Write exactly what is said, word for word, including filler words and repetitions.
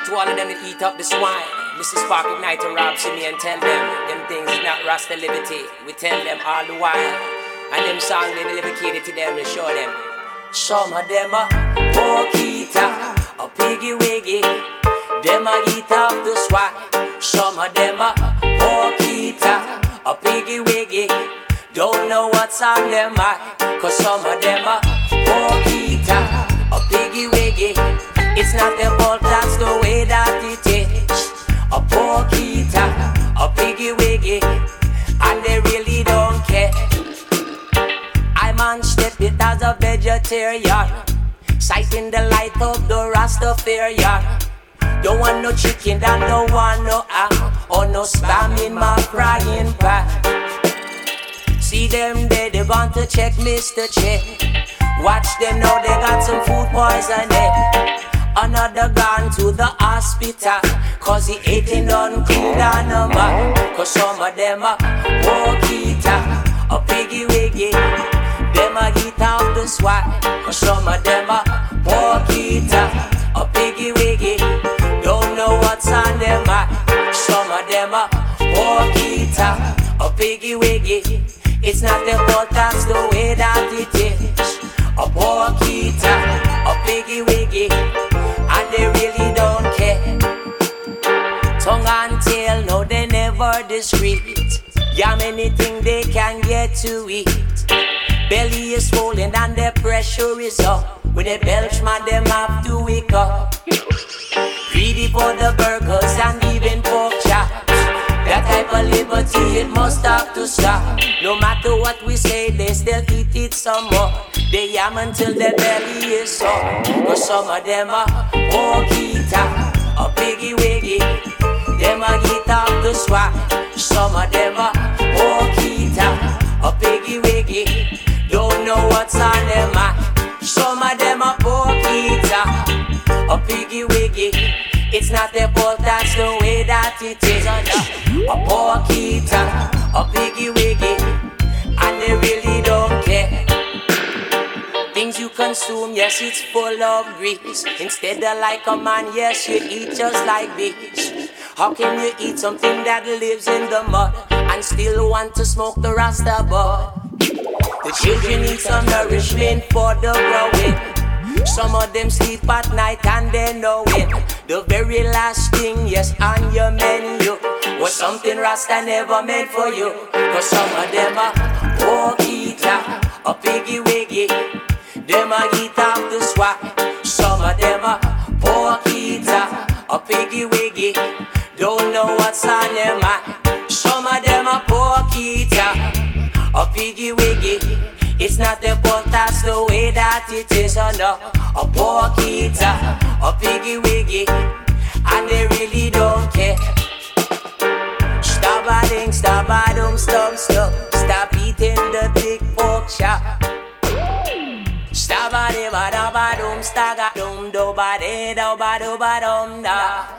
to all of them that eat up the swine. Missus Spark Ignite and Rob Simi and tell them, them things is not Rasta liberty. We tell them all the while. And them songs they dedicated to them and show them. Some of them are pork eater, a piggy wiggy. Them a eat up the swine. Some of them are pork eater, a piggy wiggy. Don't know what's on them mind, cause some of them are pork eater, a piggy wiggy. It's not their fault, that's the way that it is. A pork eater, a piggy wiggy, and they really don't care. I'm on step it as a vegetarian, sighting the light of the Rastafarian. Don't want no chicken, and don't want no ham, or no spam in my frying pan. See them there, they want to check Mister Che. Watch them now, they got some food poisoning. Another gone to the hospital, cause he eating on cool down a man. Cause some of them are pork eater, a piggy wiggy. Them a eat out the swine. Cause some of them are pork eater, a piggy wiggy. Don't know what's on them mind. Some of them are pork eater, a piggy wiggy. It's not their fault, that's the way that it is. A pork eater, a piggy wiggy, and they really don't care. Tongue and tail, no, they never discreet. Yeah, many things they can get to eat. Belly is swollen and their pressure is up. When they belch, man, them have to wake up. Greedy for the burgers and even pork chops. That type of liberty, it must have to stop. No matter what we say, they still eat it some more. They yam until their belly is sore. But some of them are pork eater, a piggy wiggy. Them a eat off the swag. Some of them are pork eater, a piggy wiggy. Don't know what's on them mind. Some of them are pork eater, a piggy wiggy. It's not their fault, that's the way that it is. A pork eater, a piggy wiggy, and they really don't care. Things you consume, yes, it's full of grease. Instead of like a man, yes, you eat just like bees. How can you eat something that lives in the mud and still want to smoke the Rasta bud? The children need some nourishment for the growing. Some of them sleep at night and they know it. The very last thing, yes, on your menu was something Rasta never meant for you. Cause some of them are pork eater, a piggy wiggy. Them a eat off the swag. Some of them are pork eater, a piggy wiggy. Don't know what's on them mind. Some of them are pork eater, a piggy wiggy. It's not their fault, that's the way that it is. Oh no, a pork eater, a piggy wiggy, and they really don't care. Stop a ding, stop a dum, stop, stop. Stop eating the big pork chop. Stop a ding, ba da ba dum, staga dum, do ba de, do ba do ba dum da.